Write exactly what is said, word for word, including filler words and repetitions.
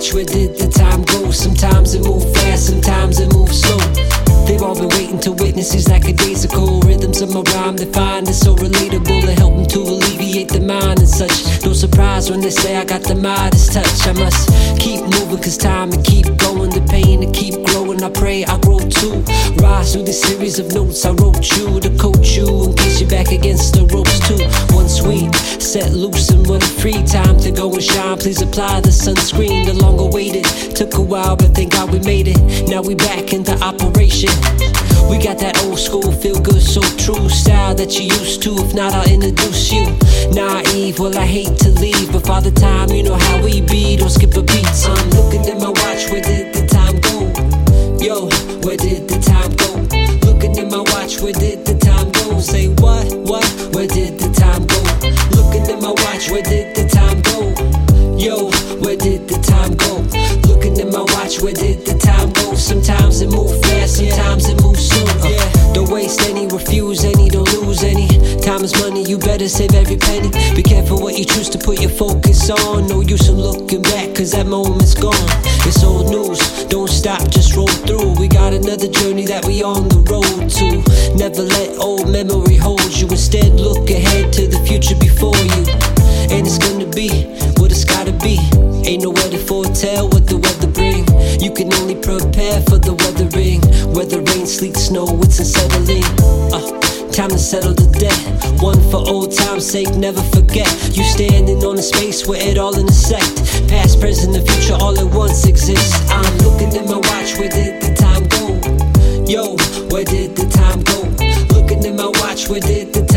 watch, where did the time go? Sometimes it moves fast, sometimes it moves slow. They've all been waiting to witness these lackadaisical rhythms of my rhyme. They find it so relatable to help them to alleviate the mind and such. No surprise when they say I got the Midas touch. I must keep moving cause time and keep going. The pain to keep growing, I pray I grow too. Rise through this series of notes I wrote you to coach you in case you're back against the ropes too. One sweet, set loose and run free. Time to go and shine, please apply the sunscreen. The long awaited, took a while but thank God we made it. Now we back into operation. We got that old school feel good, so true style that you used to. If not, I'll introduce you. Naive, well I hate to leave, but Father Time, you know how we be. Don't skip a beat. I'm looking at my watch, where did the time go? Yo, where did the time go? Looking at my watch, where did the time go? Say what, what, where did the time go? Looking at my watch, where did the time go? Yo, where did the time go? Looking at my watch, where did the time go? Sometimes it moves fast, sometimes it moves slow. uh, Don't waste any, refuse any, don't lose any. Time is money, you better save every penny. Be careful what you choose to put your focus on. No use in looking back cause that moment's gone. It's old news, don't stop, just roll through. We got another journey that we on the road to. Never let old memory hold you. Instead look ahead to the future before you. And it's gonna be what it's gotta be. Ain't no way to foretell what the weather bring. You can only prepare for the weathering. Whether rain, sleet, snow, it's unsettling. uh, Time to settle the debt. One for old time's sake, never forget. You standing on a space where it all intersect. Past, present, and future all at once exist. I'm looking at my watch, where did the time go? Yo, where did the time go? Looking at my watch, where did the time go?